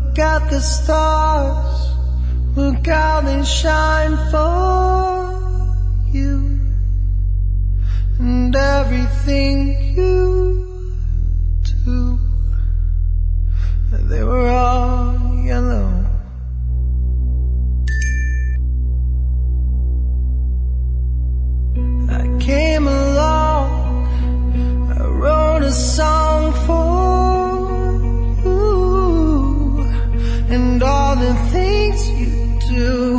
Look at the stars, look how they shine for you. And everything you do, they were all yellow. I came along, I wrote a song for you, and all the things you do,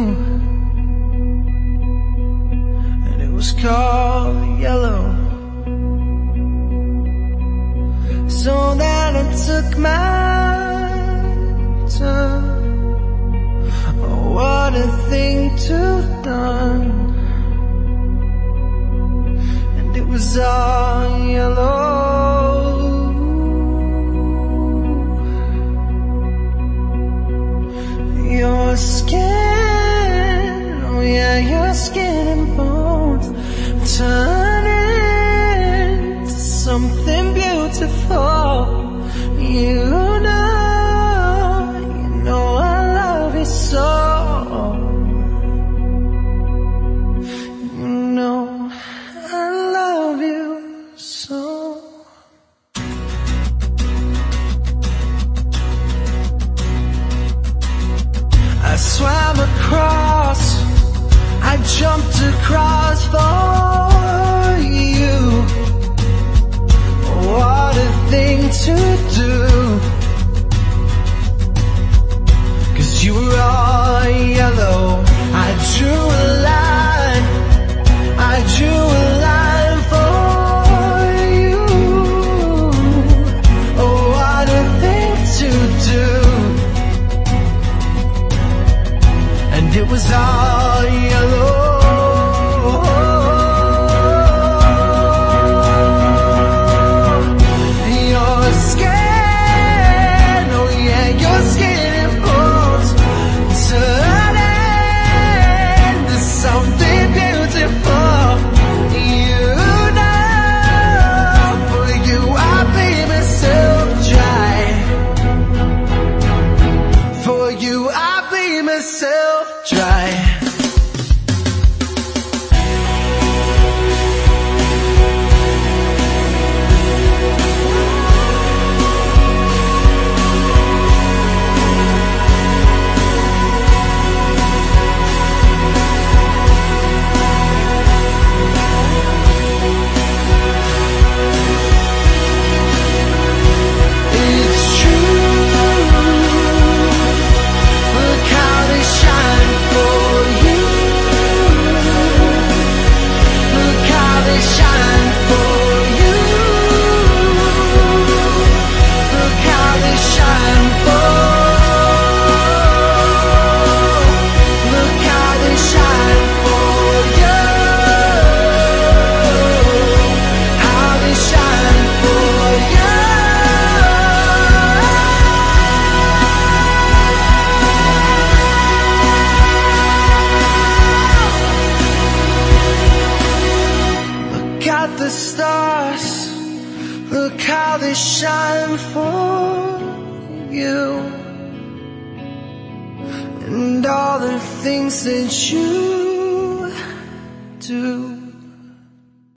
and it was called Yellow. So then I took my turn. Oh, what a thing to have done. And it was all yellow. Your skin, oh yeah, your skin and bones turn into something beautiful. You know I love you so. You know I love you so. I swam across, I jumped across for you. What a thing to do, 'cause you were all yellow. I drew a line, I drew a line for you. Oh, what a thing to do. And it was all yellow. Your skin, oh yeah, your skin and bones turn into something beautiful. You know, for you I bleed myself dry. For you I bleed myself dry. It's true. Look how they shine for you. Look how they shine for you. Look how they shine for. Look how they shine for you. How they shine for you. Look at the stars, look how they shine for you, and all the things that you do.